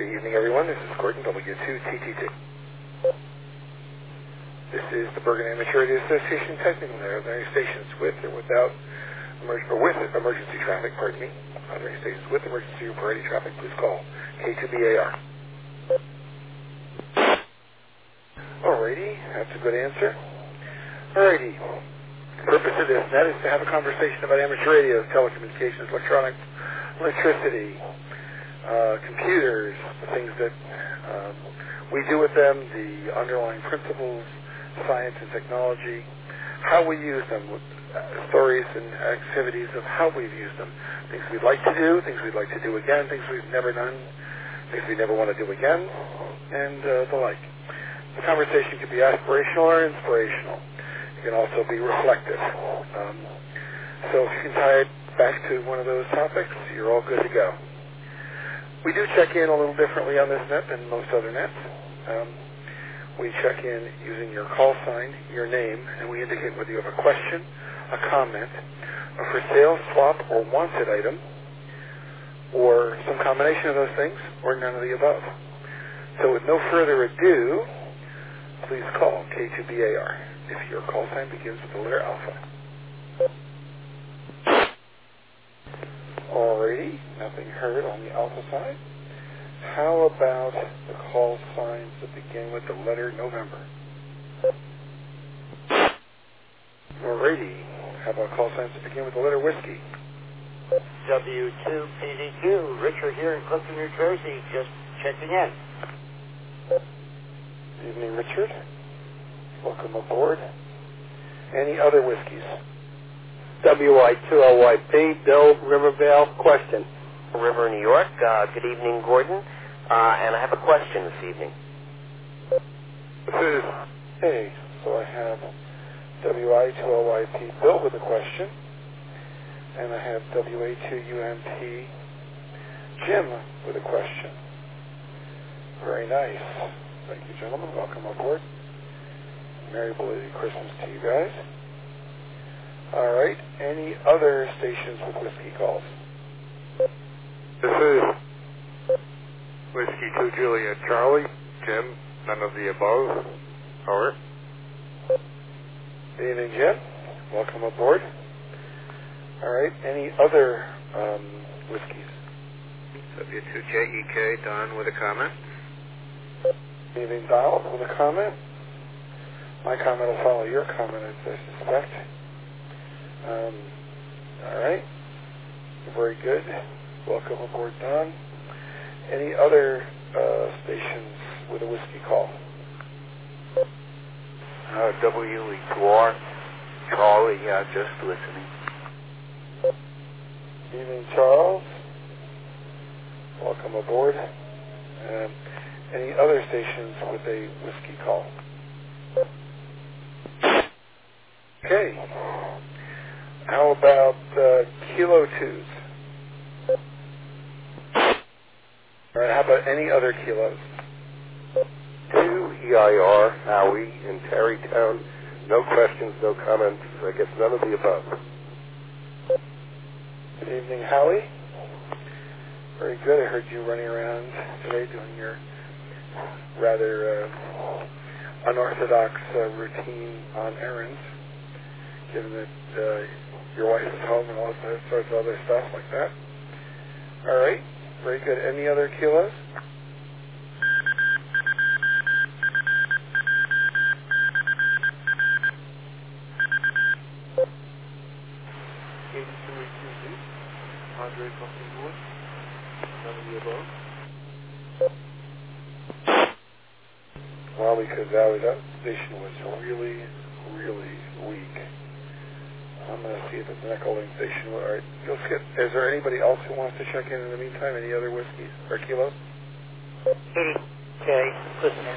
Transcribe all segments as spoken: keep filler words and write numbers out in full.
Good evening, everyone. This is Gordon, W two T T T. This is the Bergen Amateur Radio Association technical narrow stations with or without emerg or with emergency traffic, pardon me. Other stations with emergency or priority traffic, please call K two B A R. Alrighty, that's a good answer. Alrighty. The purpose of this net is to have a conversation about amateur radio, telecommunications, electronics, electricity, uh, computers, the things that um, we do with them, the underlying principles, science and technology, how we use them, uh, stories and activities of how we've used them, things we'd like to do, things we'd like to do again, things we've never done, things we never want to do again, and uh, the like. The conversation can be aspirational or inspirational. It can also be reflective. Um, so if you can tie it back to one of those topics, you're all good to go. We do check in a little differently on this net than most other nets. Um, we check in using your call sign, your name, and we indicate whether you have a question, a comment, a for sale, swap, or wanted item, or some combination of those things, or none of the above. So with no further ado, please call K two B A R if your call sign begins with the letter alpha. Alrighty, nothing heard on the alpha side. How about the call signs that begin with the letter November? Alrighty, how about call signs that begin with the letter whiskey? W two P D Q, Richard here in Clifton, New Jersey, just checking in. Good evening, Richard. Welcome aboard. Any other whiskeys? W I two L Y P, Bill, Rivervale, question. River, New York. Uh, good evening, Gordon. Uh, and I have a question this evening. This is... Hey, so I have W I two L Y P, Bill, with a question. And I have W A two U M P, Jim, with a question. Very nice. Thank you, gentlemen. Welcome aboard. Merry belated Christmas to you guys. All right. Any other stations with whiskey calls? This is Whiskey two Juliet Charlie. Jim, none of the above. Over. Good evening, Jim. Welcome aboard. All right. Any other um, whiskeys? W two J E K, Don with a comment. Good evening, Donald, with a comment. My comment will follow your comment, I suspect. Um, all right. Very good. Welcome aboard, Don. Any other uh, stations with a whiskey call? Uh, W E two R, Charlie, uh, just listening. Good evening, Charles. Welcome aboard. Um, any other stations with a whiskey call? Okay. How about uh, Kilo twos? All right, how about any other kilos? two E I R, Howie, in Tarrytown. No questions, no comments. I guess none of the above. Good evening, Howie. Very good. I heard you running around today doing your rather uh, unorthodox uh, routine on errands, given that uh, your wife is home and all that sorts of other stuff like that. All right. Very good. Any other kilos? eighty-two eighteen, Andre Coffee-Wood, none of the above. Well, because that, that station was really, really weak. I'm going to see if it's an echo link station. All right. You'll skip. Is there anybody else who wants to check in in the meantime? Any other whiskeys or kilos? Okay, listening.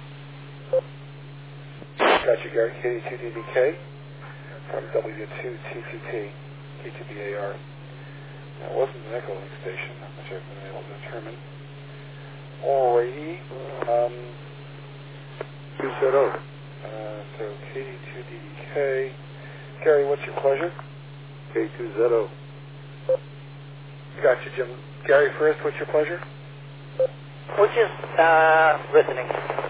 Got you, Gary. K two D D K from W two T T T, K two B A R. That wasn't an echo link station, which I've been able to determine. Alrighty. Um, Two set over. uh, so K two D D K. Gary, what's your pleasure? K two Z O. Got you, Jim. Gary first, what's your pleasure? We're just uh, listening.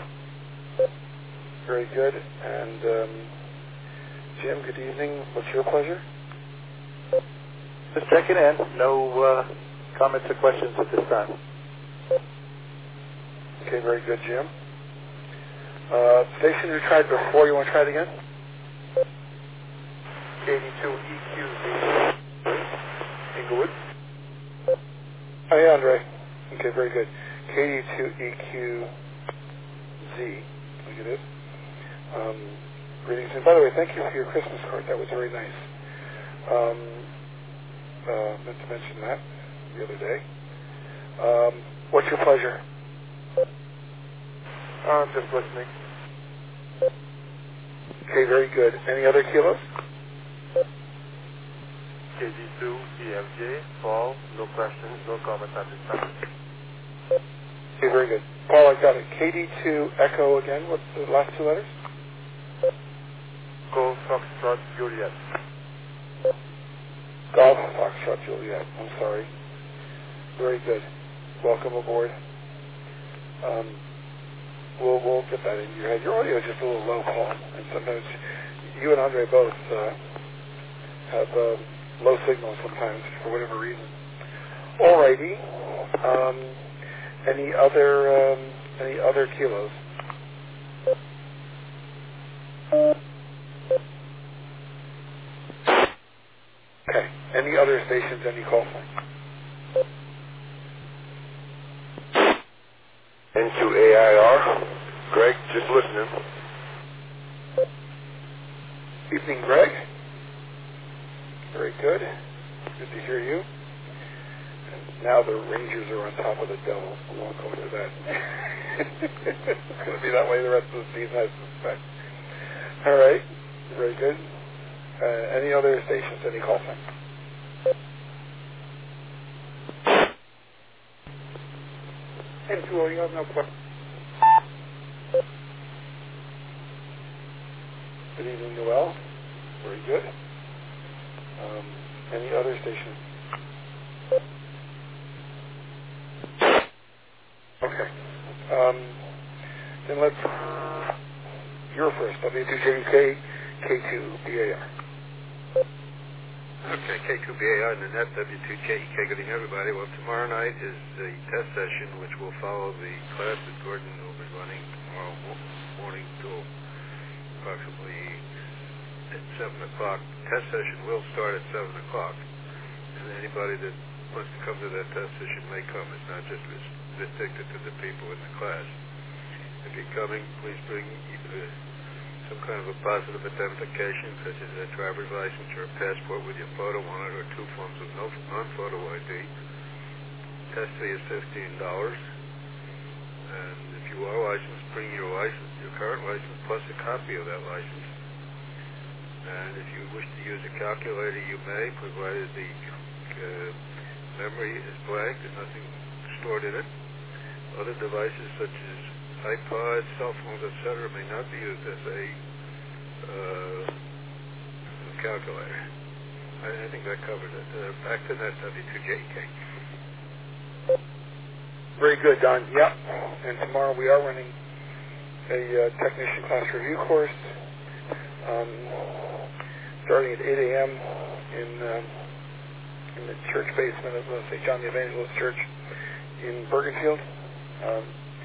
Very good. And um, Jim, good evening. What's your pleasure? Just checking in. No uh, comments or questions at this time. Okay, very good, Jim. Uh, station you tried before, you want to try it again? K D two E Q Z. Inglewood. Oh, yeah, Andre. Okay, very good. K D two E Q Z. Look at it. Um, greetings. And by the way, thank you for your Christmas card. That was very nice. Um, uh, meant to mention that the other day. Um, what's your pleasure? Uh, just listening. Okay, very good. Any other kilos? K D two E F J. Paul. No questions. No comments at this time. Okay, very good. Paul, I got it. K D two Echo again. What's the last two letters? Golf Foxtrot Juliet. Golf Foxtrot Juliet. I'm sorry. Very good. Welcome aboard. Um, we'll we'll get that in your head. Your audio is just a little low, Paul, and sometimes you and Andre both uh, have uh, low signals sometimes for whatever reason. Alrighty. Um, any other um, any other kilos? Okay. Any other stations? Any call signs? N two A I R. Greg, just listening. Evening, Greg. Very good. Good to hear you. And now the Rangers are on top of the Devils. We won't go into that. It's going to be that way the rest of the season, I suspect. All right. Very good. Uh, any other stations? Any call signs? And two, you have no question. Good evening, Noel. Very good. Um, any other station? Okay. Um, then let's. You're first. W two J U K, K two B A R. Okay, K two B A R and the net W two J E K. Good evening, everybody. Well, tomorrow night is the test session, which will follow the class that Gordon will be running tomorrow mo- morning till approximately at seven o'clock. Test session will start at seven o'clock, and anybody that wants to come to that test session may come. It's not just restricted to the people in the class. If you're coming, please bring either some kind of a positive identification, such as a driver's license or a passport with your photo on it, or two forms of no, non-photo I D. Test fee is fifteen dollars. And if you are licensed, bring your license, your current license, plus a copy of that license. And if you wish to use a calculator, you may, provided the uh, memory is blank and nothing stored in it. Other devices such as iPods, cell phones, et cetera, may not be used as a uh, calculator. I, I think that covers it. Uh, back to that W two J E K. Very good, Don. Yep. And tomorrow we are running a uh, technician class review course, um, starting at eight a.m. in um, in the church basement of uh, Saint John the Evangelist Church in Bergenfield. Um,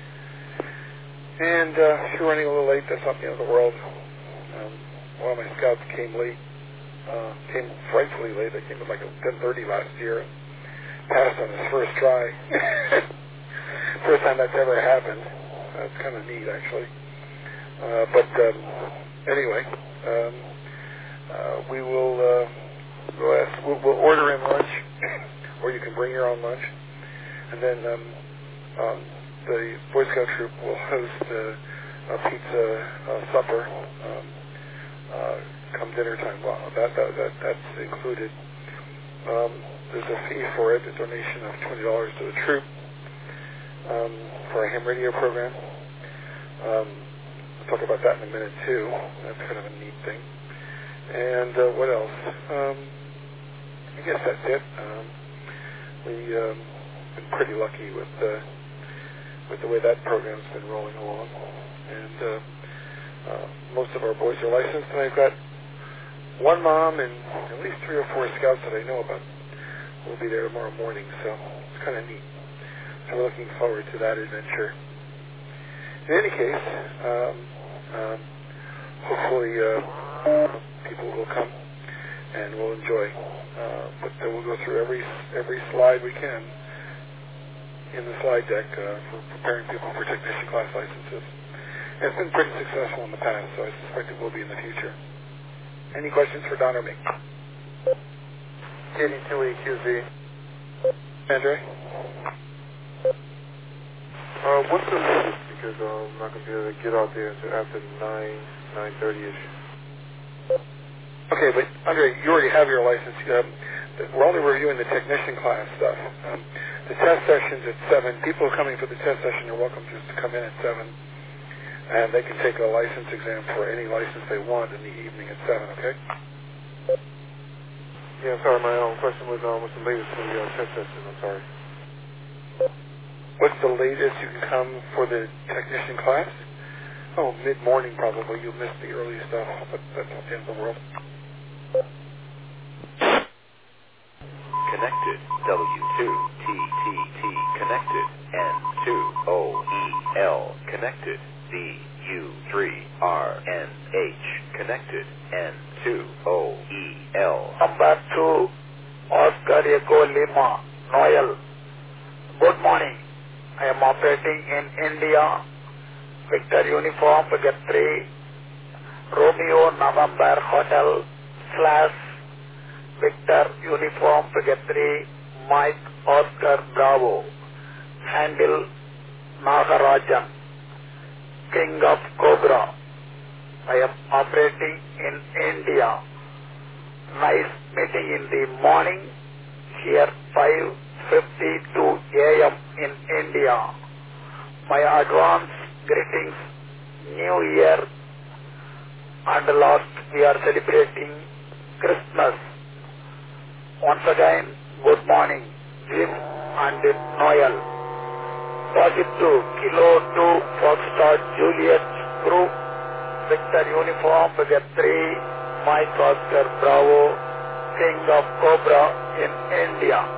and uh, we're running a little late. That's not the end of the world. Um, one of my scouts came late, uh, came frightfully late. They came at like ten thirty last year, passed on his first try. First time that's ever happened. That's kind of neat, actually. Uh, but um, anyway, um, uh, we will uh, we'll, ask, we'll, we'll order in lunch, or you can bring your own lunch, and then um, um, the Boy Scout troop will host uh, a pizza uh, supper um, uh, come dinner time. Well, that, that, that that's included. Um, there's a fee for it, a donation of twenty dollars to the troop. Um, for a ham radio program. Um, we'll talk about that in a minute too. That's kind of a neat thing. And uh, what else? Um, I guess that's it. Um, we um, been pretty lucky with uh, with the way that program's been rolling along. And uh, uh, most of our boys are licensed, and I've got one mom and at least three or four scouts that I know about will be there tomorrow morning, so it's kind of neat. So we're looking forward to that adventure. In any case, um, um, hopefully uh, people will come and we'll enjoy. Uh, but uh, we'll go through every every slide we can in the slide deck uh, for preparing people for technician class licenses. And it's been pretty successful in the past, so I suspect it will be in the future. Any questions for Don or me? K D two E Q Z. Andre? Uh, what's the latest? Because uh, I'm not going to be able to get out there until after nine, nine thirty-ish. Okay, but Andre, you already have your license. Um, we're only reviewing the technician class stuff. Um, the test session's at seven. People coming for the test session are welcome just to come in at seven. And they can take a license exam for any license they want in the evening at seven, okay? Yeah, sorry, my own question was um, what's the latest for the uh, test session? I'm sorry. What's the latest you can come for the technician class? Oh, mid-morning probably. You'll miss the early stuff, but that's not the end of the world. Connected. W two T T T. Connected. N two O E L. Connected. V U three R N H. Connected. N two O E L. Number two, Oscar Echo Lima, Noel. Good morning. I am operating in India. Victor Uniform, Figure three, Romeo November Hotel slash Victor Uniform, Figure three, Mike Oscar Bravo. Handle Nagarajan, King of Cobra. I am operating in India. Nice meeting in the morning. Here five fifty-two A M in India. My advance greetings, New Year, and last we are celebrating Christmas. Once again, good morning, Jim and Noel. Positive Kilo two Foxtrot Juliet Group, Victor Uniform, Figure three, Mike Oscar Bravo, King of Cobra in India.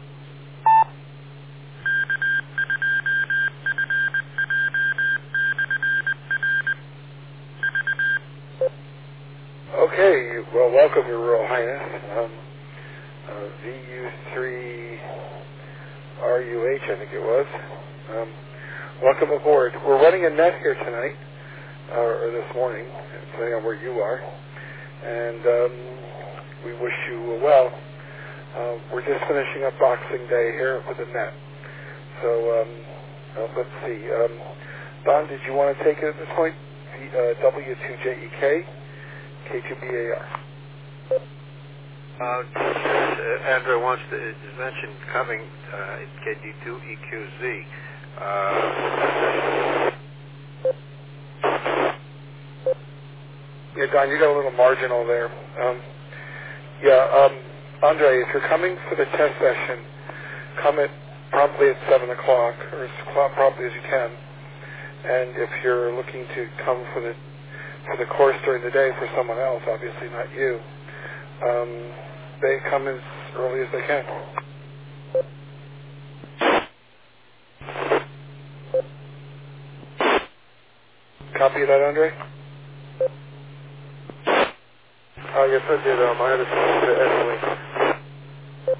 Okay, well, welcome, Your Royal Highness. Um, uh, V U three R U H, I think it was. Um, welcome aboard. We're running a net here tonight, uh, or this morning, depending on where you are. And um, we wish you well. Uh, we're just finishing up Boxing Day here with the net. So, um, uh, let's see. Um, Don, did you want to take it at this point? Uh, W two J E K? K two B A R. Uh, uh, Andrew wants to mention coming uh, K D two E Q Z. Uh, yeah, Don, you got a little marginal there. Um, yeah, um, Andre, if you're coming for the test session, come at promptly at seven o'clock, or as promptly as you can. And if you're looking to come for the for the course during the day for someone else, obviously not you, um, they come as early as they can. Copy of that, Andre? Uh, yes, I did. Um, I had to send it to Emily.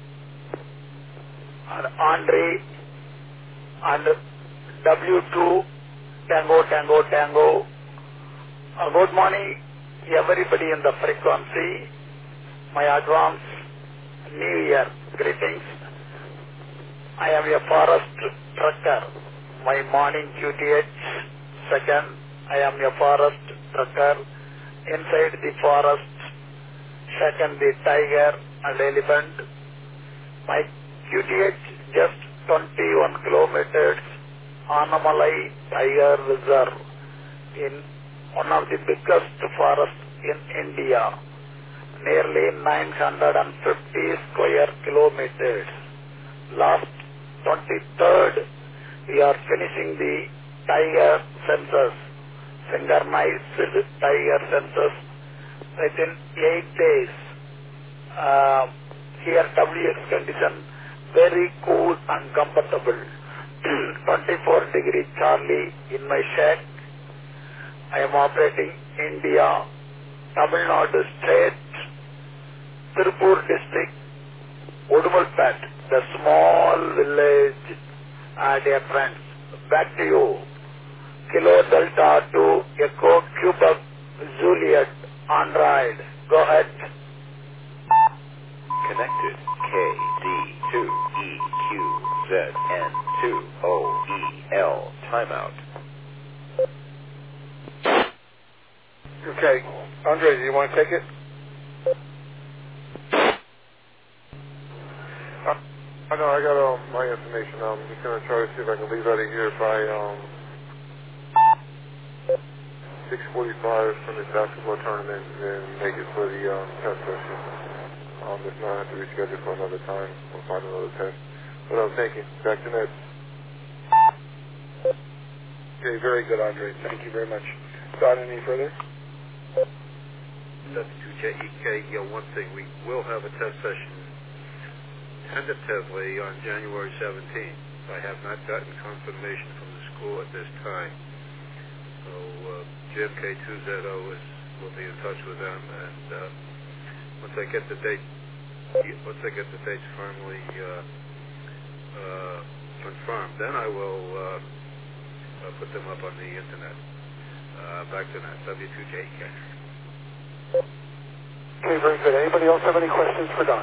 And Andre and W two Tango Tango Tango. Uh, good morning, everybody in the frequency. My advance New Year greetings. I am a forest trucker. My morning Q T H. Second, I am a forest trucker. Inside the forest. Second, the tiger and elephant. My Q T H just twenty-one kilometers. Annamalai Tiger Reserve in one of the biggest forests in India, nearly nine hundred fifty square kilometers. Last twenty-third we are finishing the Tiger census, synchronized Tiger census within eight days. Uh, here W X condition very cool and comfortable. twenty-four degree Charlie in my shack. I am operating India, Tamil Nadu state, Tirupur district, Udumalpet, the small village. Uh, dear friends, back to you. Kilo Delta to Echo Quebec Juliet Android. Go ahead. Connected K D two E Q Z N two O E L. Timeout. Okay. Andre, do you want to take it? Uh, I know, I got um, my information. I'm just going to try to see if I can leave out of here by um, six forty-five from this basketball tournament and make it for the um, test session. Um, if not, I have to reschedule for another time. We'll find another test. But um, thank you. Back to Ned. Okay, very good, Andre. Thank you very much. Don, any further? W two J E K, you know, one thing, we will have a test session tentatively on January seventeenth. I have not gotten confirmation from the school at this time. So uh, Jim K two Z O is, will be in touch with them, and uh, once I get the date, once I get the dates firmly uh, uh, confirmed, then I will uh, uh, put them up on the internet. Uh, back to that, W two J E K. Okay, very good. Anybody else have any questions for Don?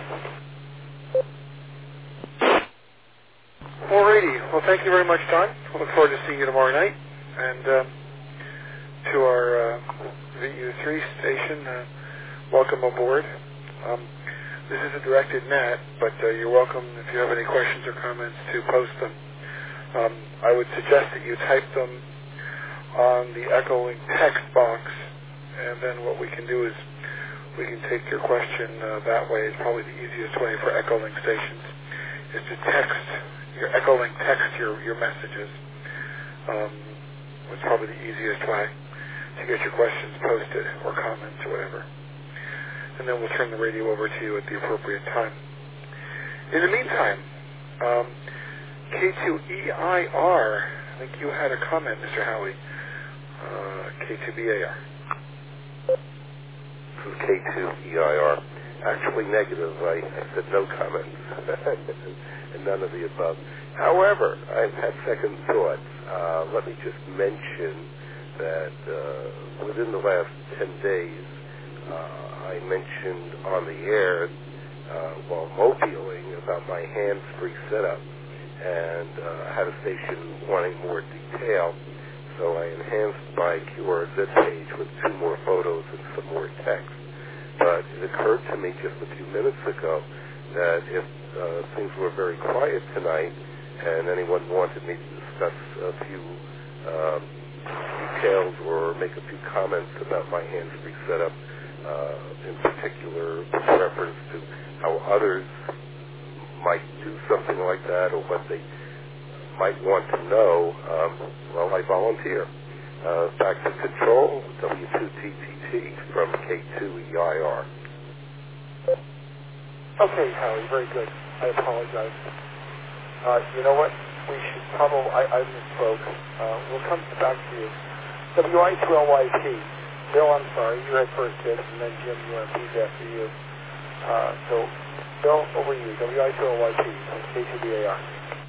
Alrighty. Well, thank you very much, Don. I look forward to seeing you tomorrow night. And uh, to our uh, V U three station, uh, welcome aboard. Um, this is a directed net, but uh, you're welcome, if you have any questions or comments, to post them. Um, I would suggest that you type them on the Echolink text box, and then what we can do is we can take your question uh, that way. It's probably the easiest way for Echolink stations, is to text, your Echolink text your, your messages. Um, it's probably the easiest way to get your questions posted or comments or whatever. And then we'll turn the radio over to you at the appropriate time. In the meantime, um, K two E I R, I think you had a comment, Mister Howie. Uh, K two B A R. This is K two E I R. Actually negative. I, I said no comments and none of the above. However, I've had second thoughts. Uh, let me just mention that uh, within the last ten days, uh, I mentioned on the air uh, while mobiling about my hands-free setup, and uh, had a station wanting more detail. So I enhanced my Q R Z page with two more photos and some more text. But it occurred to me just a few minutes ago that if uh, things were very quiet tonight and anyone wanted me to discuss a few um, details or make a few comments about my hands-free setup, uh, in particular with reference to how others might do something like that or what they might want to know, um, well, I volunteer. Uh, back to control, W two T T T from K two E I R. Okay, Howie, very good. I apologize. Uh, you know what? We should probably, I, I misspoke. Uh, we'll come back to you. W I two L Y P. Bill, I'm sorry, you had first dibs, and then Jim, U M P's after you. Uh, so, Bill, over to you. W I two L Y P from K two B A R.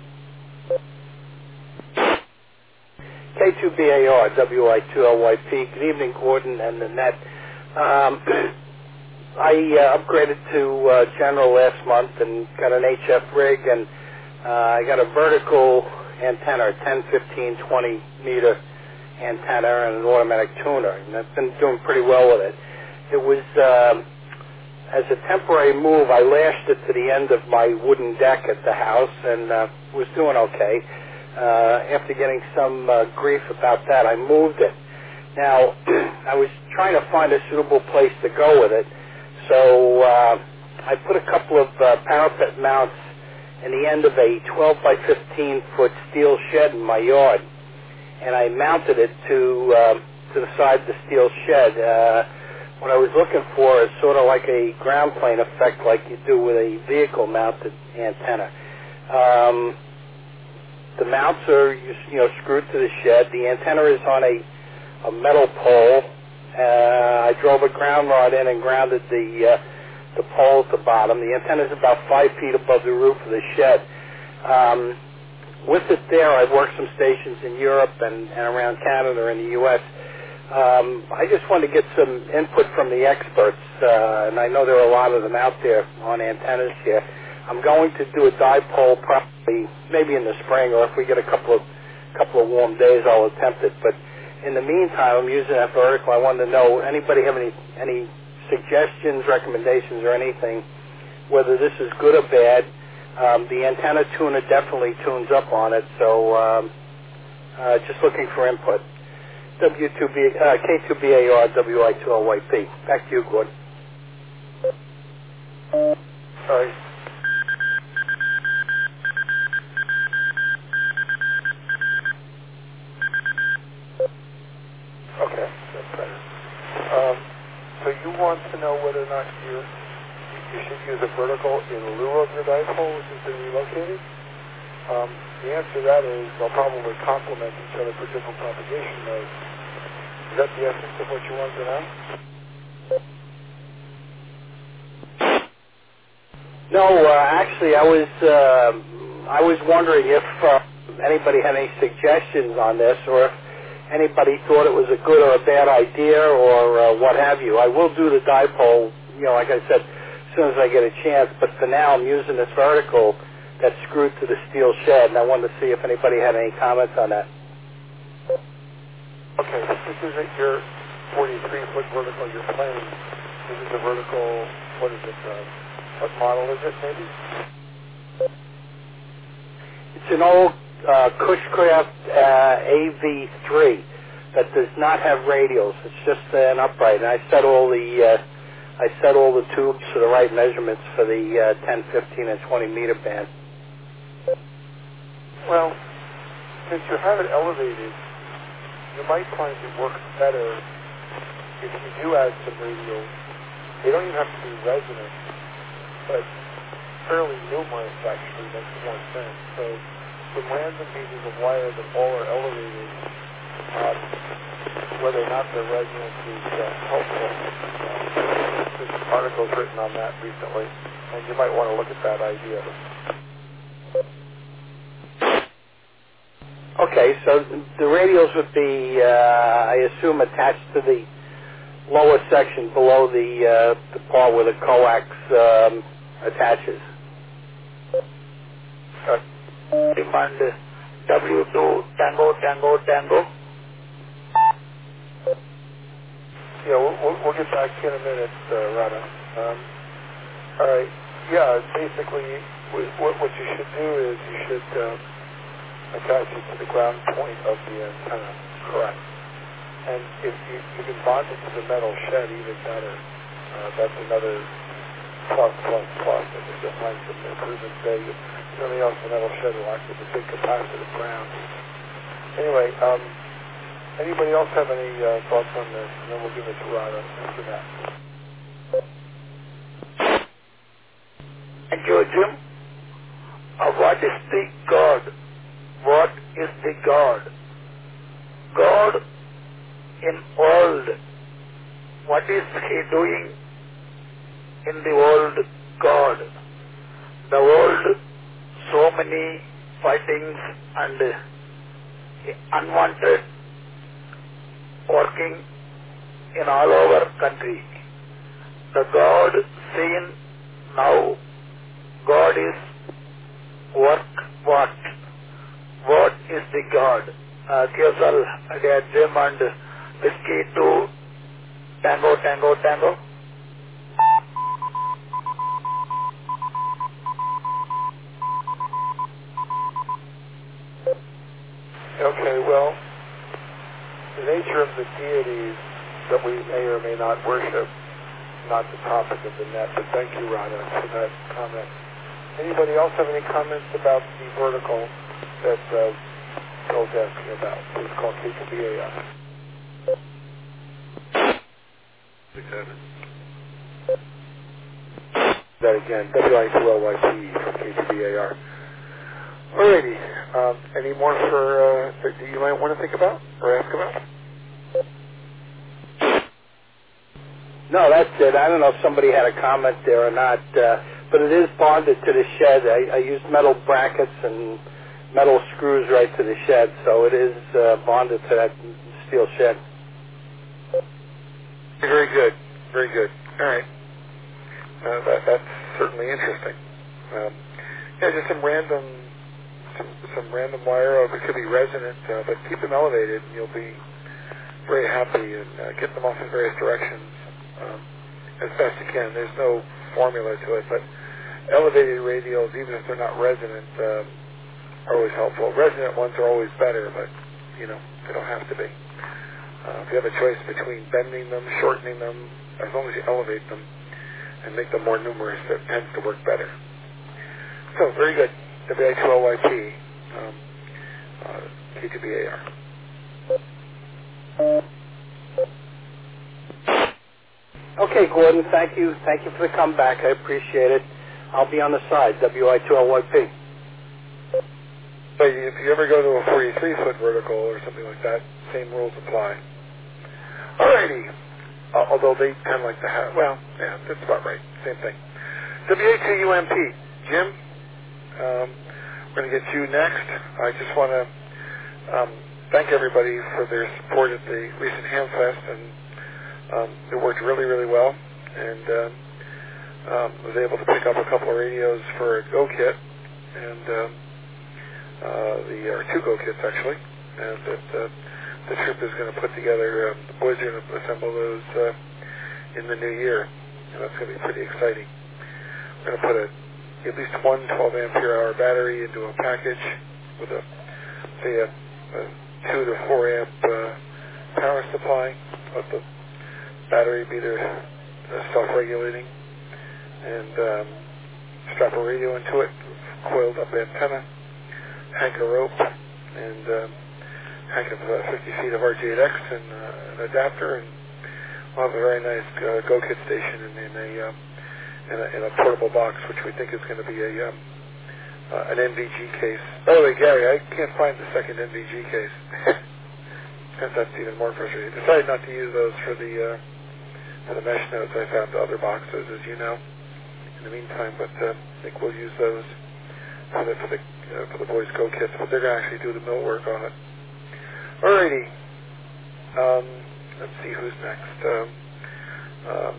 K two B A R, W I two L Y P. Good evening, Gordon and Nanette. Um, I uh, upgraded to uh, General last month and got an H F rig, and uh, I got a vertical antenna, ten, fifteen, twenty meter antenna, and an automatic tuner, and I've been doing pretty well with it. It was, um, as a temporary move, I lashed it to the end of my wooden deck at the house, and uh, was doing okay. Uh, after getting some uh, grief about that, I moved it. Now, I was trying to find a suitable place to go with it, so uh, I put a couple of uh, parapet mounts in the end of a twelve by fifteen foot steel shed in my yard, and I mounted it to uh, to the side of the steel shed. Uh, what I was looking for is sort of like a ground plane effect, like you do with a vehicle-mounted antenna. Um, the mounts are you know screwed to the shed. The antenna is on a a metal pole. Uh, I drove a ground rod in and grounded the uh, the pole at the bottom. The antenna is about five feet above the roof of the shed. Um, with it there, I've worked some stations in Europe and, and around Canada and the U S Um, I just wanted to get some input from the experts, uh, and I know there are a lot of them out there on antennas here. I'm going to do a dipole probably maybe in the spring, or if we get a couple of couple of warm days, I'll attempt it. But in the meantime, I'm using that vertical. I wanted to know, anybody have any any suggestions, recommendations, or anything, whether this is good or bad. Um, the antenna tuner definitely tunes up on it, so um, uh, just looking for input. W two B, uh, K two B A R, W I two L Y P. Back to you, Gordon. Sorry. Okay, that's better. Um, so you want to know whether or not you you should use a vertical in lieu of your dipole, which has been relocated? Um, the answer to that is they'll probably complement each other for different propagation modes. Is that the essence of what you wanted to know? No, uh, actually, I was uh, I was wondering if uh, anybody had any suggestions on this, or if anybody thought it was a good or a bad idea, or uh, what have you. I will do the dipole, you know, like I said, as soon as I get a chance. But for now, I'm using this vertical that's screwed to the steel shed, and I wanted to see if anybody had any comments on that. Okay, this isn't your forty-three foot vertical you're playing. This is a vertical, what is it, uh, what model is it, maybe? It's an old uh, Cushcraft uh, A V three that does not have radials. It's just an upright, and I set all the uh, I set all the tubes for the right measurements for the uh, ten, fifteen, and twenty meter band. Well, since you have it elevated, you might find it works better if you do add some radials. They don't even have to be resonant, but fairly numerous actually makes more sense. So some random pieces of wire that all are elevated, um, whether or not they're resonant is uh, helpful. Um, there's articles written on that recently, and you might want to look at that idea. Okay, so the radials would be, uh, I assume, attached to the lower section below the uh, the part where the coax um, attaches. Uh, demand W two Tango Tango Tango. Yeah, we'll, we'll, we'll get back in a minute, uh, Rada. Um, all right. Yeah, basically, what, what you should do is you should um, attach it to the ground point of the antenna. Correct. And if you, you can bond it to the metal shed, even better. Uh, that's another plus, plus, plus. I think you'll find some improvements there. You, something else, the metal shed will act as a big capacitive ground. Anyway, um, anybody else have any uh, thoughts on this? And then we'll give it to Rada after that. Thank you, Jim. Uh, what is the God? What is the God? God in world. What is He doing in the world? God. The world, so many fightings and unwanted working in all over country. The God seen now, God is work what? What is the God? Uh, Kyosal, Adia Jim and Whiskey to Tango, Tango, Tango. Okay, well, the nature of the deities that we may or may not worship, not the topic of the net, but thank you, Rada, for that comment. Anybody else have any comments about the vertical that uh, Phil's asking about? Please call K two B A R. That again, W I two L Y P from K two B A R. Alrighty. Um, any more for uh, that you might want to think about or ask about? No, that's it. I don't know if somebody had a comment there or not, uh, but it is bonded to the shed. I, I used metal brackets and metal screws right to the shed, so it is uh, bonded to that steel shed. Very good. Very good. All right. Uh, that, that's certainly interesting. Um, yeah, just some random, some, some random wire. It could be resonant, uh, but keep them elevated, and you'll be very happy, and uh, get them off in various directions um, as best you can. There's no formula to it, but elevated radials, even if they're not resonant, um, are always helpful. Resonant ones are always better, but you know they don't have to be. Uh, if you have a choice between bending them, shortening them, as long as you elevate them and make them more numerous, that tends to work better. So, very good. W I two L Y P, um, uh, K two B A R. Okay, Gordon, thank you. Thank you for the comeback. I appreciate it. I'll be on the side, W I two L Y P. So if you ever go to a forty-three foot vertical or something like that, same rules apply. Alrighty. Uh, although they kind of like to have, well, yeah, that's about right. Same thing. W A two U M P. Jim, um, we're going to get you next. I just want to um, thank everybody for their support at the recent Hamfest, and um, it worked really, really well. And um, um, was able to pick up a couple of radios for a Go Kit, and um, uh, the or two Go Kits actually, and that uh, the troop is going to put together. Um, the boys are going to assemble those uh, in the new year, and that's going to be pretty exciting. We're going to put a, at least one twelve ampere hour battery into a package with a, say, a, a two to four amp uh, power supply. Let the battery be their uh, self-regulating, and um, strap a radio into it, coiled up antenna, hank of rope, and um, hank of uh, fifty feet of R J eight X and uh, an adapter, and we'll have a very nice uh, Go Kit station in, in a um, In a, in a portable box, which we think is going to be a um, uh, an N V G case. By the way, Gary, I can't find the second N V G case. And that's even more frustrating. I decided not to use those for the uh, for the mesh nodes. I found other boxes, as you know, in the meantime. But uh, I think we'll use those for the for the uh, for the boys' Go Kits. But they're going to actually do the mill work on it. Alrighty. Um, let's see who's next. Um, um,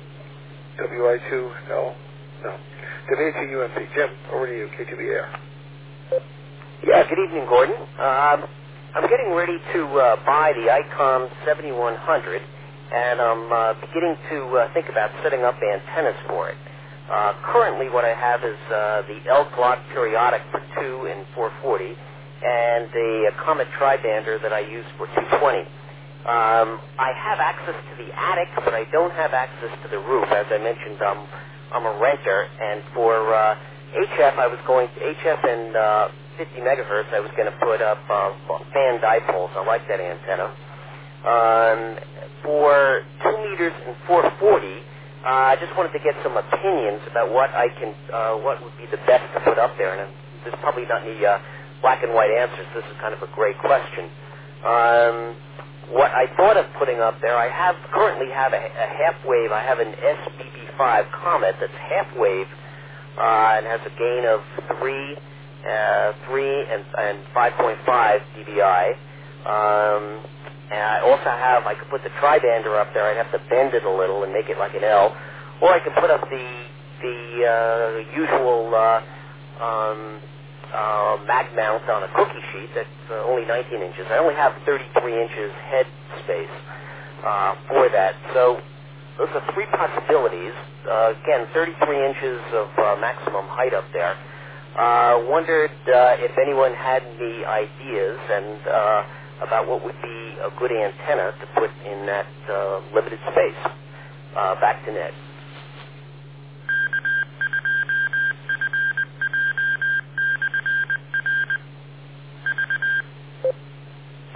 W I two L, no, W A two U M P. Jim, over to you, K two B A R. Yeah, good evening, Gordon. Um, I'm getting ready to uh, buy the ICOM seventy-one hundred, and I'm uh, beginning to uh, think about setting up antennas for it. Uh, currently, what I have is uh, the L-Glock periodic for two and four forty, and the uh, Comet Tribander that I use for two twenty. Um, I have access to the attic, but I don't have access to the roof. As I mentioned, um, I'm a renter, and for uh, H F, I was going to H F and uh, fifty megahertz. I was going to put up uh, fan dipoles. I like that antenna. Um, for two meters and four forty, uh, I just wanted to get some opinions about what I can, uh, what would be the best to put up there. And there's probably not any uh, black and white answers. This is kind of a great question. Um, What I thought of putting up there, I have currently have a, a half wave. I have an S B B five Comet that's half wave uh, and has a gain of three, uh, three and, and five point five dB. Um, and I also have, I could put the Tribander up there. I'd have to bend it a little and make it like an L, or I could put up the the uh, usual uh, um, Uh, mag mount on a cookie sheet that's uh, only nineteen inches. I only have thirty-three inches head space uh, for that. So those are three possibilities. Uh, again, thirty-three inches of uh, maximum height up there. Uh, wondered uh, if anyone had any ideas and uh, about what would be a good antenna to put in that uh, limited space. Uh, back to Ned.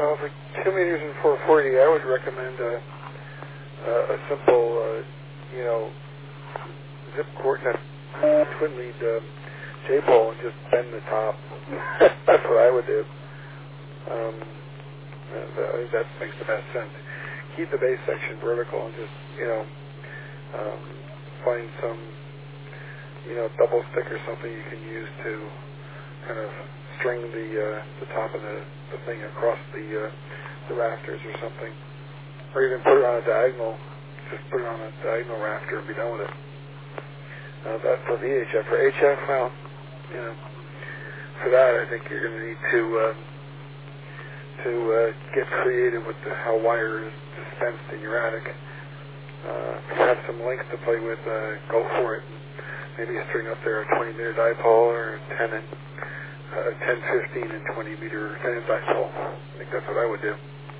Uh, for two meters and four forty, I would recommend a, a, a simple, uh, you know, zip cord, not twin lead uh, J-pole and just bend the top. That's what I would do. Um, and, uh, I think that makes the best sense. Keep the base section vertical and just, you know, um, find some, you know, double stick or something you can use to kind of string the uh, the top of the, the thing across the uh, the rafters or something, or even put it on a diagonal. Just put it on a diagonal rafter and be done with it. Uh, that's for V H F. For H F, well, you know, for that I think you're going to need to uh, to uh, get creative with the, how wire is dispensed in your attic. Uh, if you have some length to play with, uh, go for it. Maybe string up there a twenty meter dipole or a ten and uh, ten, fifteen, and twenty meter fan dipole. I think that's what I would do.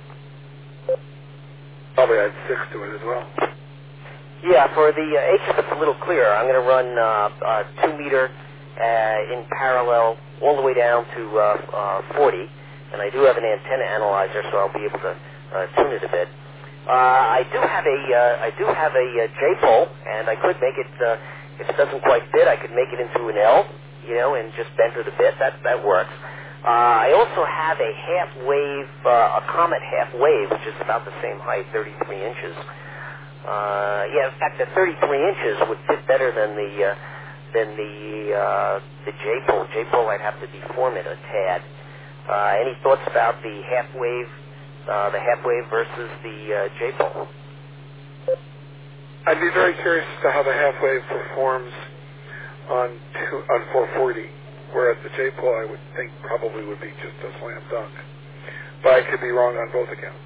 Probably add six to it as well. Yeah, for the uh, H F, it's a little clearer. I'm going to run uh, uh, two meter uh, in parallel all the way down to uh, uh, forty, and I do have an antenna analyzer, so I'll be able to uh, tune it a bit. Uh, I do have a uh, I do have a uh, J-pole, and I could make it. Uh, if it doesn't quite fit, I could make it into an L, you know, and just bend it a bit. That that works. Uh, I also have a half wave, uh, a Comet half wave, which is about the same height, thirty-three inches. Uh, yeah, in fact, the thirty-three inches would fit better than the uh, than the uh, the J-pole. J-pole, I'd have to deform it a tad. Uh, any thoughts about the half wave, uh, the half wave versus the uh, J-pole? I'd be very curious as to how the half wave performs on two, on four forty, whereas the J-pole I would think probably would be just a slam dunk. But I could be wrong on both accounts.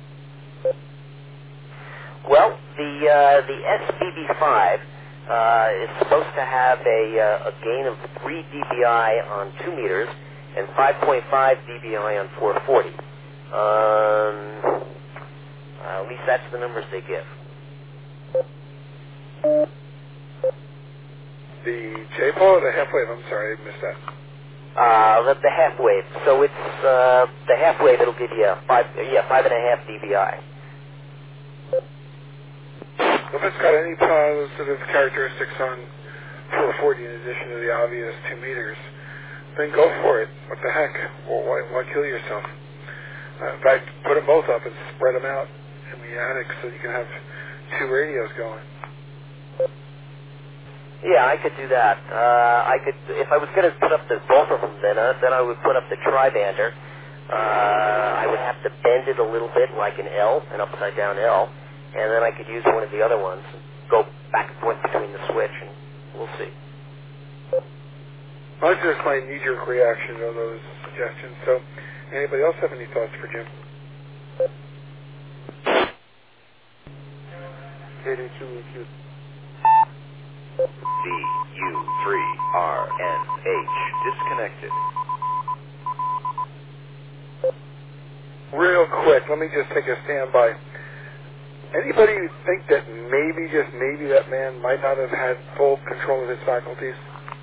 Well, the uh, the S B B five uh, is supposed to have a, uh, a gain of three D B I on two meters and five point five D B I on four forty. Um, uh, at least that's the numbers they give. The J-pole or the half wave? I'm sorry, I missed that. Uh, the, the half wave. So it's uh, the half wave. It'll give you a five, yeah, five and a half D B I. If it's got any positive characteristics on four forty in addition to the obvious two meters, then go for it. What the heck? Well, why, why kill yourself? Uh, in fact, put them both up and spread them out in the attic so you can have two radios going. Yeah, I could do that. Uh, I could, if I was going to put up the both of them, then uh, then I would put up the tri-bander. Uh, I would have to bend it a little bit, like an L, an upside down L, and then I could use one of the other ones and go back and forth between the switch, and we'll see. That's just my knee-jerk reaction to those suggestions. So, anybody else have any thoughts for Jim? D U three R N H disconnected. Real quick, let me just take a standby. Anybody think that maybe, just maybe, that man might not have had full control of his faculties?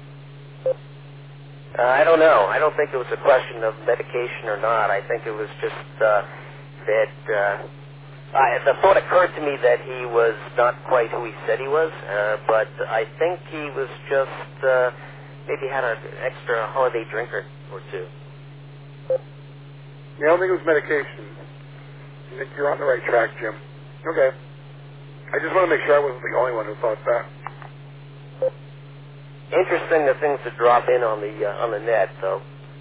Uh, I don't know. I don't think it was a question of medication or not. I think it was just uh, that uh, I, the thought occurred to me that he was not quite who he said he was, uh, but I think he was just uh, maybe had an extra holiday drink or, or two. Yeah, I don't think it was medication. I think you're on the right track, Jim. Okay. I just want to make sure I wasn't the only one who thought that. Interesting the things that drop in on the uh, on the net, though.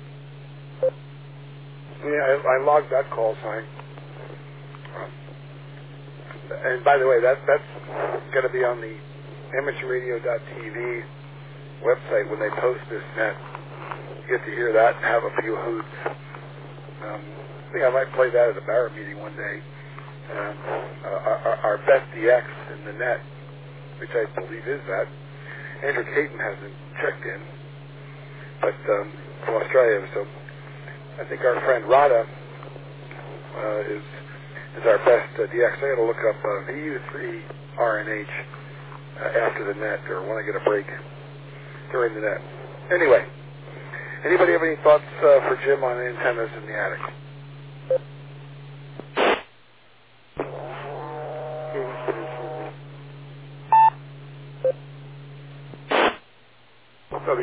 Yeah, I, I logged that call sign. Um, and by the way, that that's going to be on the amateur radio dot T V website when they post this net. You get to hear that and have a few hoots. Um, I think I might play that at a Barra meeting one day. Um, uh, our, our best D X in the net, which I believe is that. Andrew Caton hasn't checked in, but um, from Australia, so I think our friend Rada uh, is is our best uh, D X. I got to look up uh, V U three R N H uh, after the net, or when I get a break during the net. Anyway, anybody have any thoughts uh, for Jim on antennas in the attic?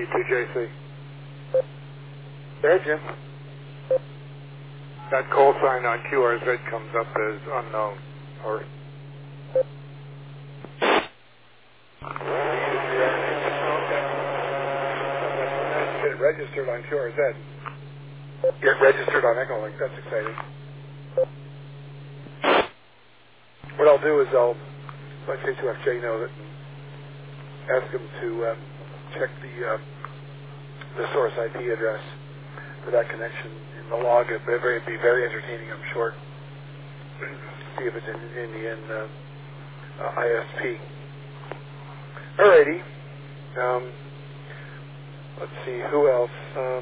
two J C. There, Jim. That call sign on Q R Z comes up as unknown. Or Get it registered on Q R Z. Get registered on Echolink. That's exciting. What I'll do is I'll let K two F J know that and ask him to um, check the uh, the source I P address for that connection in the log. It'd be very, be very entertaining, I'm sure. See if it's in Indian uh, uh, I S P. Alrighty. Um, let's see, who else? Um,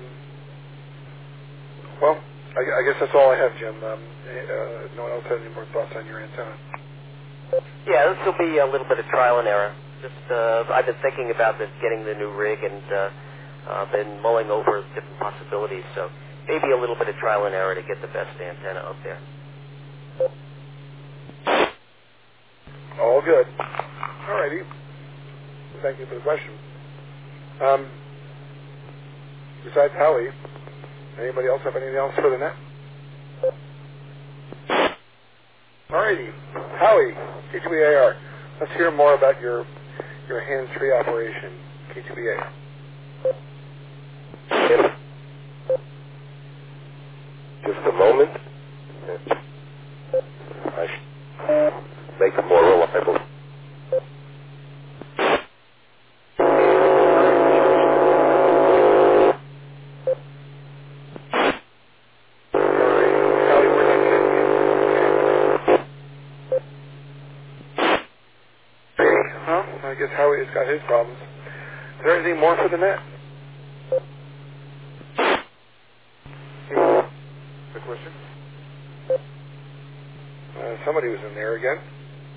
well, I, I guess that's all I have, Jim. Um, uh, no one else has any more thoughts on your antenna? Yeah, this will be a little bit of trial and error. Just uh, I've been thinking about this, getting the new rig, and uh, uh, been mulling over different possibilities. So maybe a little bit of trial and error to get the best antenna up there. All good. Alrighty. Thank you for the question. Um, besides Howie, anybody else have anything else for the net? Alrighty. Howie, K two B A R. Let's hear more about your your hands-free operation, K two B A. Just a moment. I should make it more reliable. I guess Howie has got his problems. Is there anything more for the net? Quick question. Uh, somebody was in there again.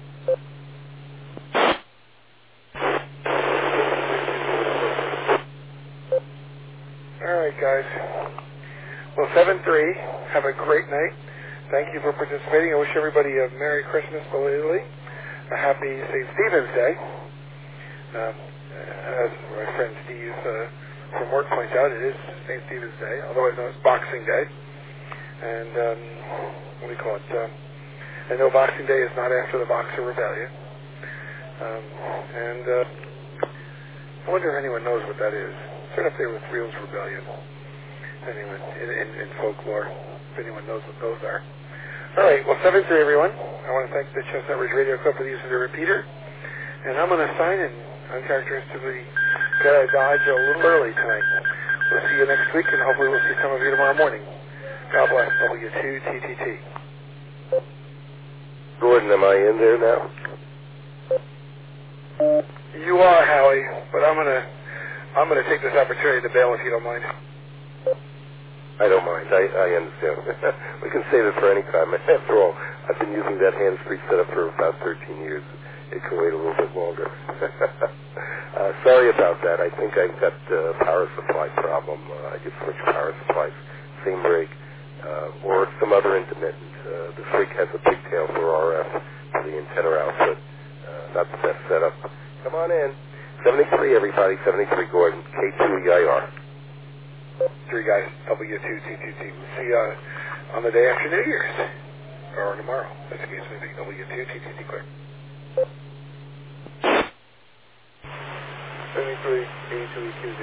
All right, guys. Well, seven three. Have a great night. Thank you for participating. I wish everybody a Merry Christmas, belatedly. A happy Saint Stephen's Day. Um, as my friend Steve uh, from work points out, it is Saint Stephen's Day, otherwise known as Boxing Day. And um, what do you call it? Um, I know Boxing Day is not after the Boxer Rebellion. Um, and uh, I wonder if anyone knows what that is. It's right up there with Reel's Rebellion. Anyway, in, in, in folklore, if anyone knows what those are. All right, well, seven three, everyone. I want to thank the Chestnut Ridge Radio Club for the use of the repeater. And I'm going to sign in uncharacteristically that I dodge a little early tonight. We'll see you next week, and hopefully we'll see some of you tomorrow morning. God bless. W two T T T. Gordon, am I in there now? You are, Howie, but I'm going to I'm going to take this opportunity to bail if you don't mind. I don't mind. I, I understand. We can save it for any time. After all, I've been using that hands-free setup for about thirteen years. It can wait a little bit longer. uh, sorry about that. I think I've got a uh, power supply problem. Uh, I just switched power supplies, same rig, uh, or some other intermittent. Uh, this rig has a pigtail for R F for the antenna output. Uh, not the best setup. Come on in. seventy-three, everybody. seventy-three, Gordon. K two E I R. Three guys, W two T T T. We'll see you uh, on the day after New Year's. Or tomorrow. That's the case. W two T T T clear. seventy-three, eighty-two E Q Z.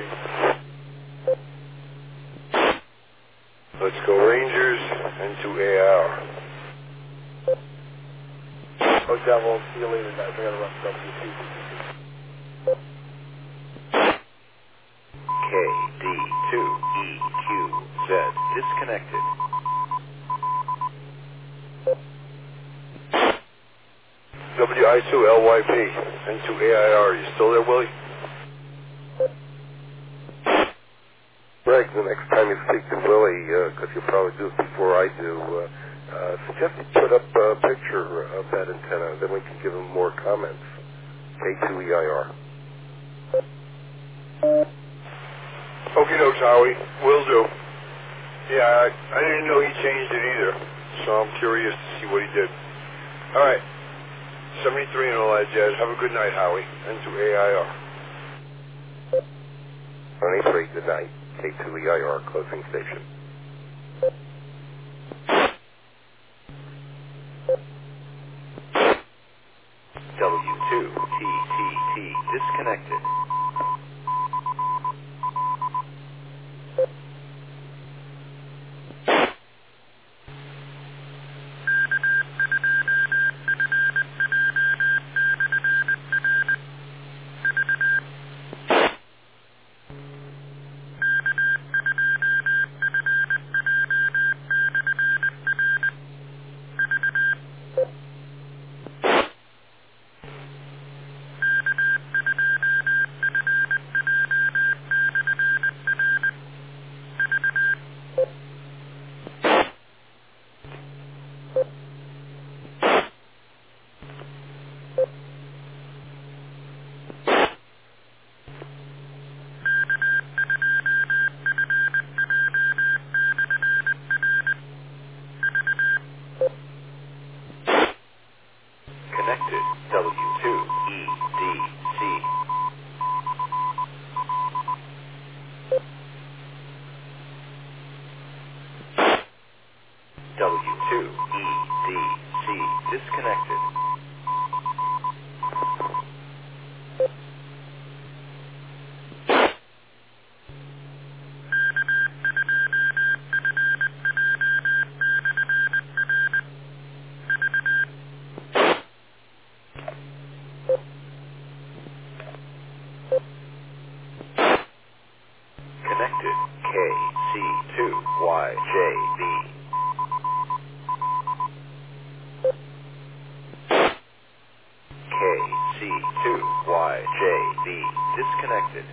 Let's go Rangers into A R. Oh, devil. See you later, guys. I gotta run W two T T T. K D two E Q Z disconnected. W I two L Y P into A I R. You still there, Willie? Greg, the next time you speak to Willie, because uh, you'll probably do it before I do, uh, uh, suggest you put up a picture of that antenna, then we can give him more comments. K two E I R. Okie dokes, Howie. Will do. Yeah, I, I didn't know he changed it either, so I'm curious to see what he did. All right. seventy-three and all that jazz. Have a good night, Howie. And to A I R. twenty-three, good night. K two E I R, closing station. W two T T T disconnected. Connected. W two E D C. W two E D C disconnected. Connected. K C two Y J B. K C two Y J B disconnected.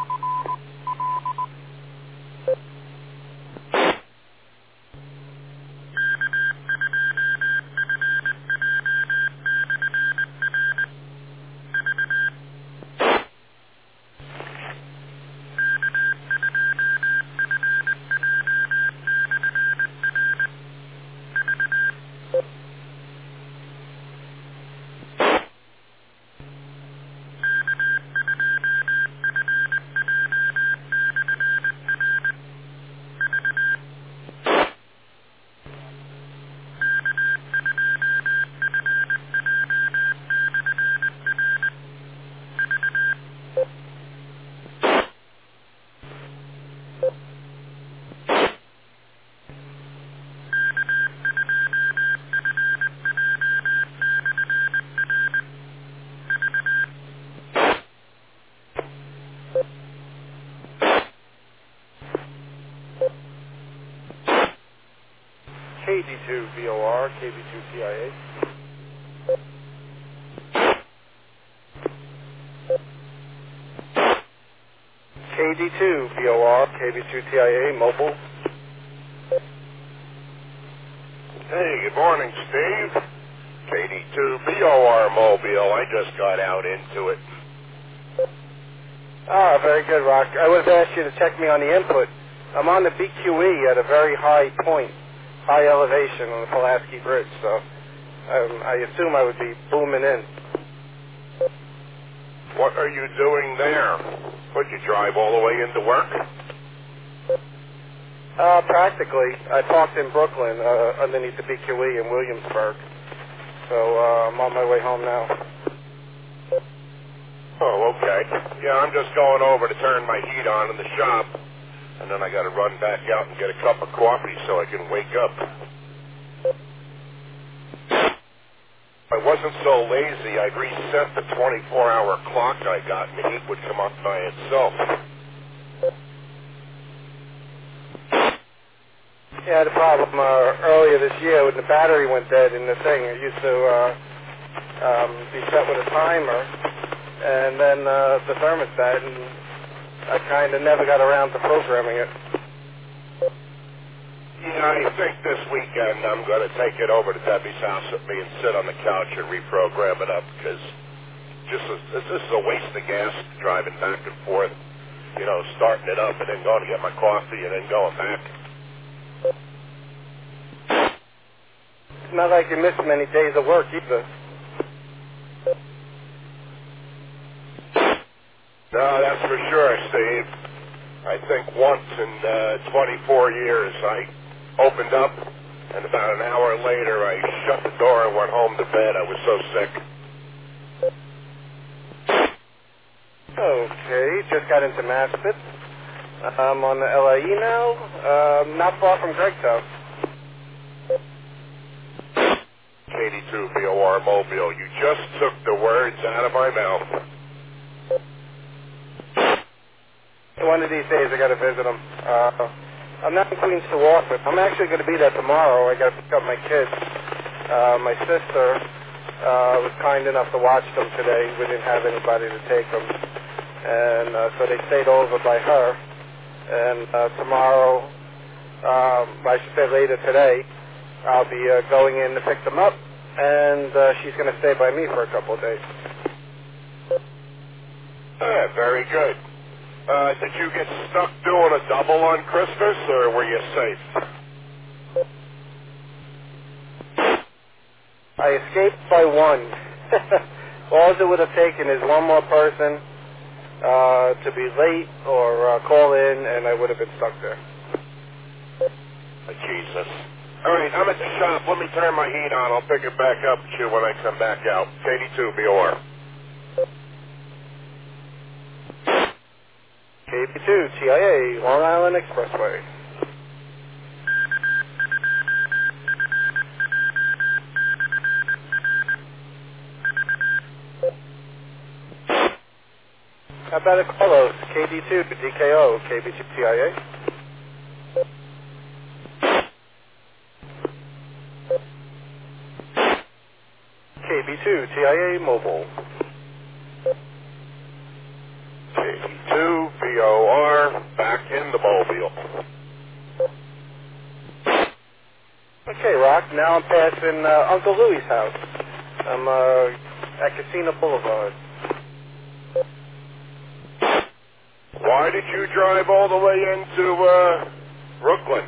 K D two V O R, K B two T I A. K D two V O R, K B two T I A, mobile. Hey, good morning, Steve. K D two V O R Mobile. I just got out into it. Ah, very good, Rock. I would have asked you to check me on the input. I'm on the B Q E at a very high point, high elevation on the Pulaski Bridge, so um, I assume I would be booming in. What are you doing there? Would you drive all the way into work? Uh, practically. I parked in Brooklyn uh, underneath the B Q E in Williamsburg, so uh, I'm on my way home now. Oh, okay. Yeah, I'm just going over to turn my heat on in the shop, and then I got to run back out and get a cup of coffee so I can wake up. If I wasn't so lazy, I'd reset the twenty-four hour clock I got, and the heat would come up by itself. Yeah, I had a problem uh, earlier this year when the battery went dead in the thing. It used to uh, um, be set with a timer, and then uh, the thermostat, and I kind of never got around to programming it. Yeah, I think this weekend I'm going to take it over to Debbie's house with me and sit on the couch and reprogram it up, because just a, this is a waste of gas driving back and forth, you know, starting it up and then going to get my coffee and then going back. It's not like you miss many days of work either. No, that's for sure, Steve. I think once in uh, twenty-four years I opened up, and about an hour later I shut the door and went home to bed. I was so sick. Okay, just got into Maspeth. I'm on the L I E now, um, not far from Greg's house. K D two B O R Mobile, you just took the words out of my mouth. One of these days I got to visit him. Uh, I'm not in Queens to walk with. I'm actually going to be there tomorrow. I got to pick up my kids. Uh, my sister uh, was kind enough to watch them today. We didn't have anybody to take them. And uh, so they stayed over by her. And uh, tomorrow, um, I should say later today, I'll be uh, going in to pick them up. And uh, she's going to stay by me for a couple of days. Ah, very good. Uh, did you get stuck doing a double on Christmas, or were you safe? I escaped by one. All it would have taken is one more person uh, to be late or uh, call in, and I would have been stuck there. Oh, Jesus. All right, I'm at the shop. Let me turn my heat on. I'll pick it back up with you when I come back out. K D two B O R. K B two, T I A, Long Island Expressway. How about a Carlos, K D two, D K O, K B two, T I A? K B two, T I A, Mobile. K D two B O R, back in the mobile. Okay, Rock, now I'm passing uh, Uncle Louie's house. I'm uh, at Casino Boulevard. Why did you drive all the way into uh, Brooklyn?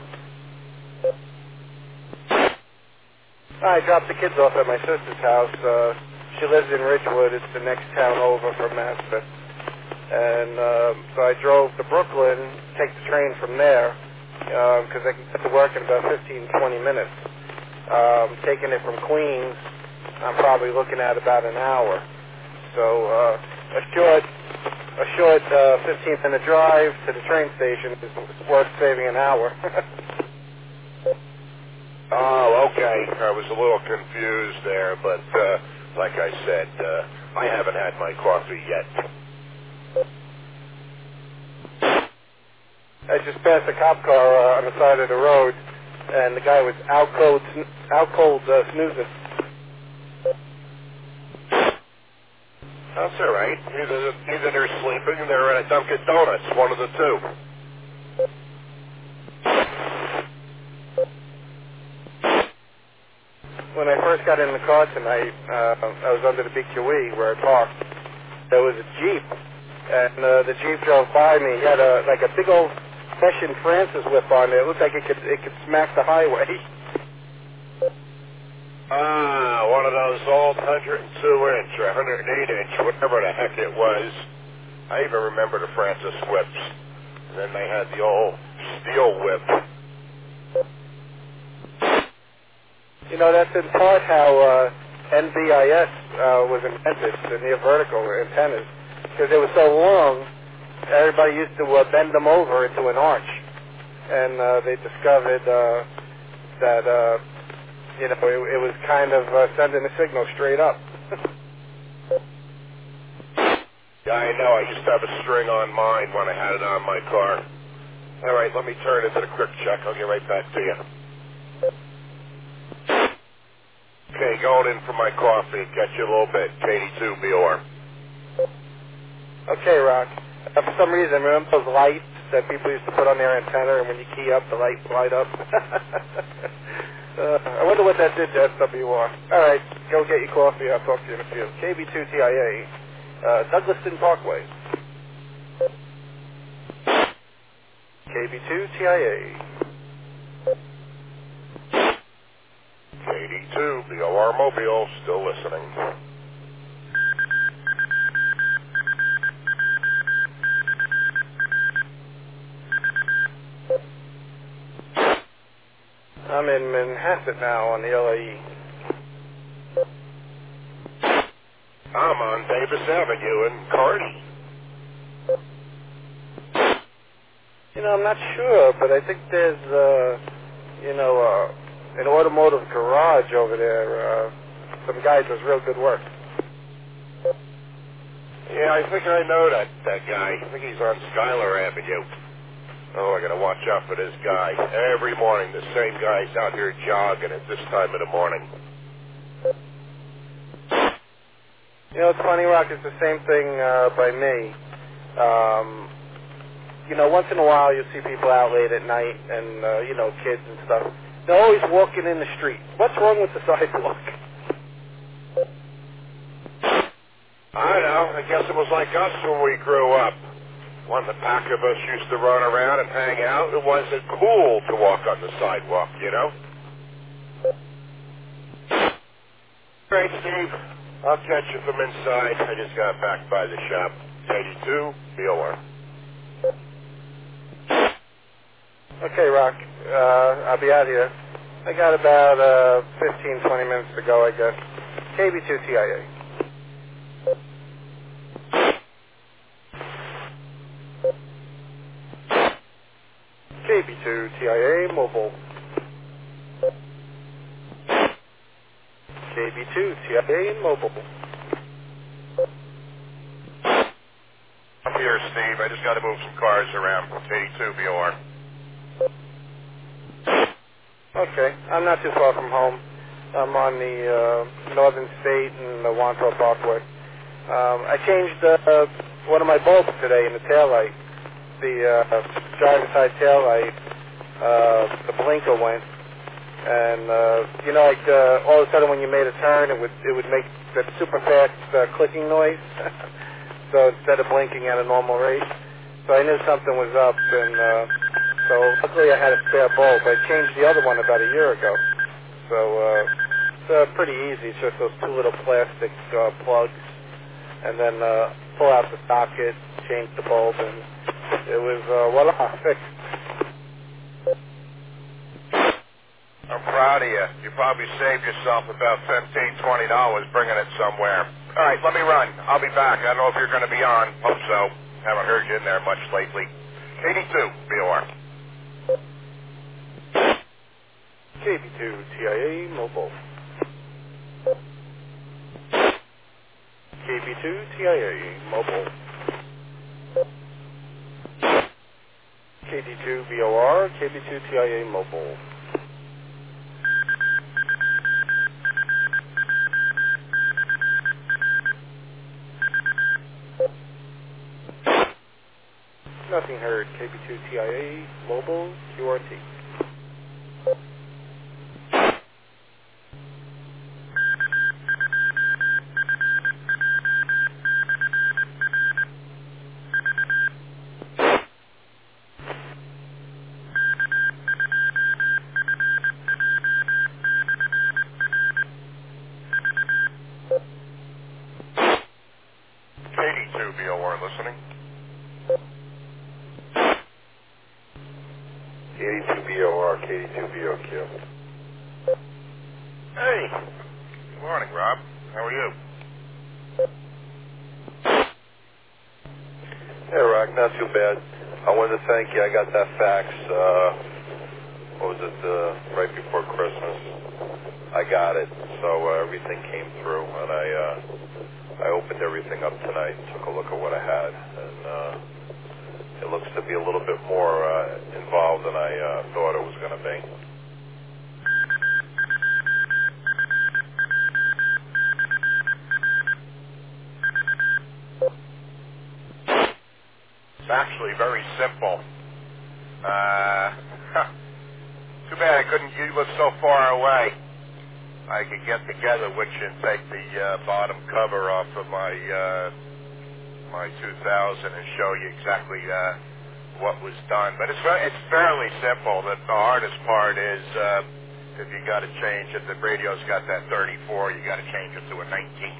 I dropped the kids off at my sister's house. Uh, she lives in Ridgewood. It's the next town over from Maspeth. And um, so I drove to Brooklyn, take the train from there, because I can get to work in about fifteen, twenty minutes. Um, taking it from Queens, I'm probably looking at about an hour. So uh, a short, a short uh, fifteen-minute drive to the train station is worth saving an hour. Oh, okay. I was a little confused there, but uh, like I said, uh, I haven't had my coffee yet. I just passed a cop car uh, on the side of the road, and the guy was out cold, out cold uh, snoozing. That's all right. Either, either they're sleeping or they're at a Dunkin' Donuts, one of the two. When I first got in the car tonight, uh, I was under the B Q E where I parked. There was a Jeep, and uh, the Jeep drove by me. He had a like a big old Session Francis whip on there. It looked like it could it could smack the highway. Ah, one of those old one oh two inch or one oh eight inch, whatever the heck it was. I even remember the Francis whips. And then they had the old steel whip. You know, that's in part how uh, N B I S uh, was invented, the near vertical antennas, because they were so long. Everybody used to uh, bend them over into an arch, and uh, they discovered uh, that uh, you know it, it was kind of uh, sending a signal straight up. Yeah, I know. I used to have a string on mine when I had it on my car. All right, let me turn into the quick check. I'll get right back to you. Okay, going in for my coffee. Catch you a little bit. K D two B O R. Okay, Rock. Uh, for some reason, remember those lights that people used to put on their antenna, and when you key up, the lights light up? uh, I wonder what that did to S W R. All right, go get your coffee. I'll talk to you in a few. K B two T I A, uh, Douglaston Parkway. K B two T I A. K D two B O R Mobile, still listening. in Manhasset now on the L A E. I'm on Davis Avenue in Kearney. You know, I'm not sure, but I think there's, uh, you know, uh, an automotive garage over there. Uh, some guy does real good work. Yeah, I think I know that, that guy. I think he's on Schuyler Avenue. Oh, I gotta watch out for this guy. Every morning, the same guy's out here jogging at this time of the morning. You know, it's funny, Rock, it's the same thing uh, by me. Um, you know, once in a while you'll see people out late at night and, uh, you know, kids and stuff. They're always walking in the street. What's wrong with the sidewalk? I know. I guess it was like us when we grew up. When the pack of us used to run around and hang out, it wasn't cool to walk on the sidewalk, you know? Great, Steve. I'll catch you from inside. I just got back by the shop. eighty-two, B O R. Okay, Rock. Uh, I'll be out here. I got about uh, fifteen, twenty minutes to go, I guess. K B two T I A. K B two T I A mobile. K B two T I A mobile. I'm here, Steve. I just got to move some cars around. eighty-two, B O R. Okay, I'm not too far from home. I'm on the uh, Northern State and the Wanto Parkway. Um, I changed uh, one of my bulbs today in the taillight. The uh, driver's side taillight, uh, the blinker went, and uh, you know, like uh, all of a sudden when you made a turn, it would it would make that super fast uh, clicking noise. So instead of blinking at a normal rate, so I knew something was up, and uh, so luckily I had a spare bulb. I changed the other one about a year ago, so uh, it's uh, pretty easy. It's just those two little plastic uh, plugs, and then uh, pull out the socket, change the bulb, and it was uh, voila, fixed. I'm proud of you. You probably saved yourself about fifteen, twenty dollars bringing it somewhere. All right, let me run. I'll be back. I don't know if you're going to be on. Hope so. Haven't heard you in there much lately. eighty-two, B O R. K B two T I A mobile. K B two T I A mobile. K D two B O R, K B two T I A mobile. Nothing heard. K B two T I A mobile Q R T. eighty-two, B O R, listening. eighty-two B O R, eighty-two B O Q. Hey. Good morning, Rob. How are you? Hey, Rock, not too bad. I wanted to thank you. I got that fax, uh, what was it, uh, right before Christmas. I got it, so uh, everything came through, and I uh, I opened everything up tonight and took a look at what I had, and uh, it looks to be a little bit more uh, involved than I uh, thought it was going to be. It's actually very simple. Uh, too bad I couldn't, you live so far away. I could get together with you and take the uh, bottom cover off of my uh, my two thousand and show you exactly uh, what was done. But it's very, it's fairly simple. The, the hardest part is uh, if you got to change it, the radio's got that thirty-four, you got to change it to a nineteen.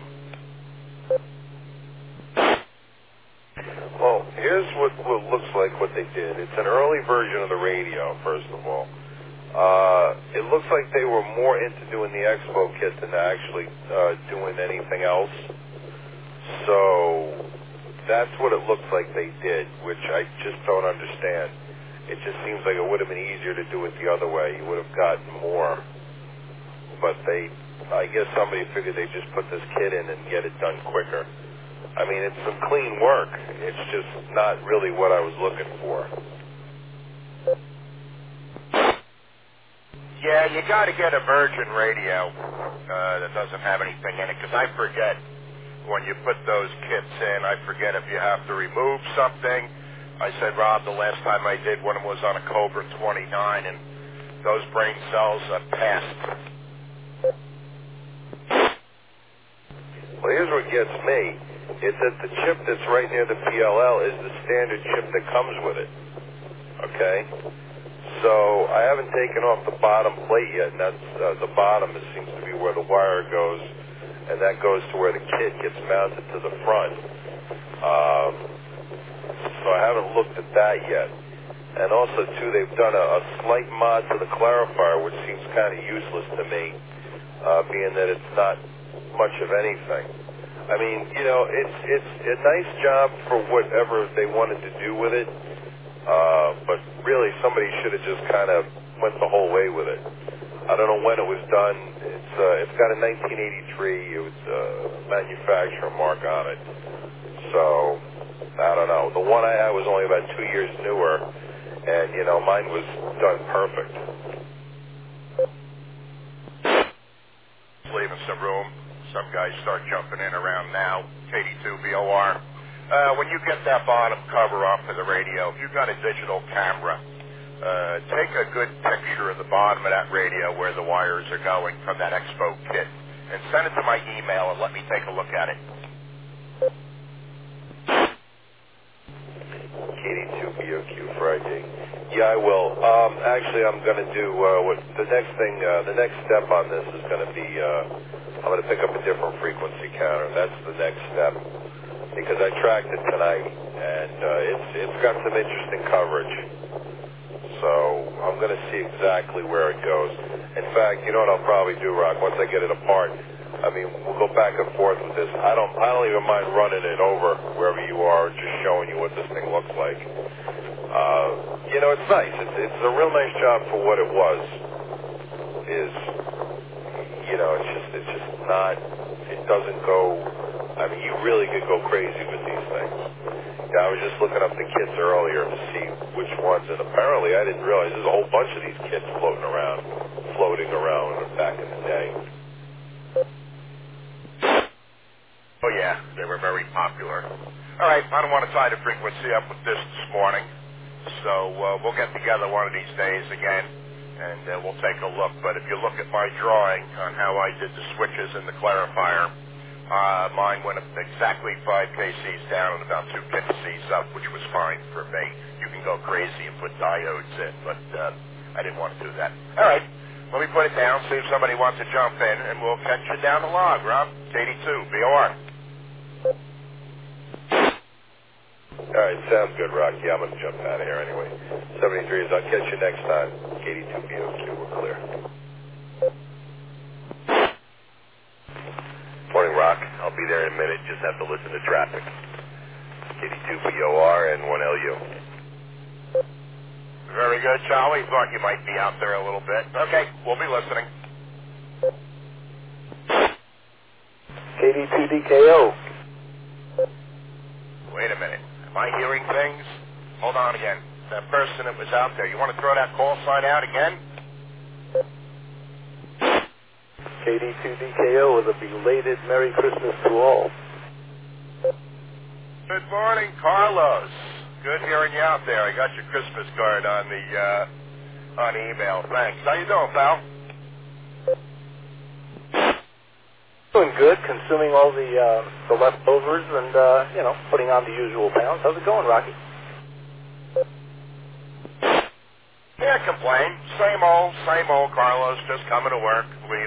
Well, here's what, what looks like what they did. It's an early version of the radio, first of all. Uh, it looks like they were more into doing the Expo kit than actually uh, doing anything else. So that's what it looks like they did, which I just don't understand. It just seems like it would have been easier to do it the other way. You would have gotten more. But they, I guess somebody figured they'd just put this kit in and get it done quicker. I mean, it's some clean work. It's just not really what I was looking for. Yeah, you got to get a Virgin radio uh, that doesn't have anything in it, because I forget when you put those kits in, I forget if you have to remove something. I said, Rob, the last time I did one was on a Cobra twenty-nine, and those brain cells are passed. Well, here's what gets me, is that the chip that's right near the P L L is the standard chip that comes with it, okay? So I haven't taken off the bottom plate yet, and that's uh, the bottom. It seems to be where the wire goes, and that goes to where the kit gets mounted to the front. Um, so I haven't looked at that yet. And also, too, they've done a, a slight mod to the clarifier, which seems kind of useless to me, uh, being that it's not much of anything. I mean, you know, it's it's a nice job for whatever they wanted to do with it. Uh, but really, somebody should have just kind of went the whole way with it. I don't know when it was done. It's uh, it's got a nineteen eighty-three. It was a manufacturer mark on it. So I don't know. The one I had was only about two years newer, and you know, mine was done perfect. Leaving some room. Some guys start jumping in around now. K D two V O R. Uh, when you get that bottom cover off of the radio, if you've got a digital camera, uh, take a good picture of the bottom of that radio where the wires are going from that Expo kit, and send it to my email and let me take a look at it. K D two B O Q Friday. Yeah, I will. Um, actually, I'm going to do uh, what the next thing. Uh, the next step on this is going to be. Uh, I'm going to pick up a different frequency counter. That's the next step. Because I tracked it tonight, and uh, it's it's got some interesting coverage. So I'm going to see exactly where it goes. In fact, you know what I'll probably do, Rock? Once I get it apart, I mean, we'll go back and forth with this. I don't I don't even mind running it over wherever you are, just showing you what this thing looks like. Uh, you know, it's nice. It's it's a real nice job for what it was. Is you know, it's just it's just not. It doesn't go. I mean, you really could go crazy with these things. Yeah, I was just looking up the kits earlier to see which ones, and apparently I didn't realize there's a whole bunch of these kits floating around, floating around back in the day. Oh, yeah, they were very popular. All right, I don't want to tie the frequency up with this this morning, so uh, we'll get together one of these days again, and uh, we'll take a look. But if you look at my drawing on how I did the switches and the clarifier, Uh, mine went up exactly five K Cs down and about two K Cs up, which was fine for me. You can go crazy and put diodes in, but uh, I didn't want to do that. All right, let me put it down, see if somebody wants to jump in, and we'll catch you down the log, Rob. K D two, V O R. All right, sounds good, Rock. Yeah, I'm going to jump out of here anyway. seventy-three is I'll catch you next time. K D two B O Q, we're clear. Morning, Rock. I'll be there in a minute. Just have to listen to traffic. K D two B O R and one L U. Very good, Charlie. Thought you might be out there a little bit. Okay, we'll be listening. K D two D K O. Wait a minute. Am I hearing things? Hold on again. That person that was out there, you want to throw that call sign out again? K D two D K O with a belated Merry Christmas to all. Good morning, Carlos. Good hearing you out there. I got your Christmas card on the uh, on email. Thanks. How you doing, pal? Doing good, consuming all the uh, the leftovers and uh, you know, putting on the usual pounds. How's it going, Rocky? Can't complain. Same old, same old, Carlos. Just coming to work, leaving.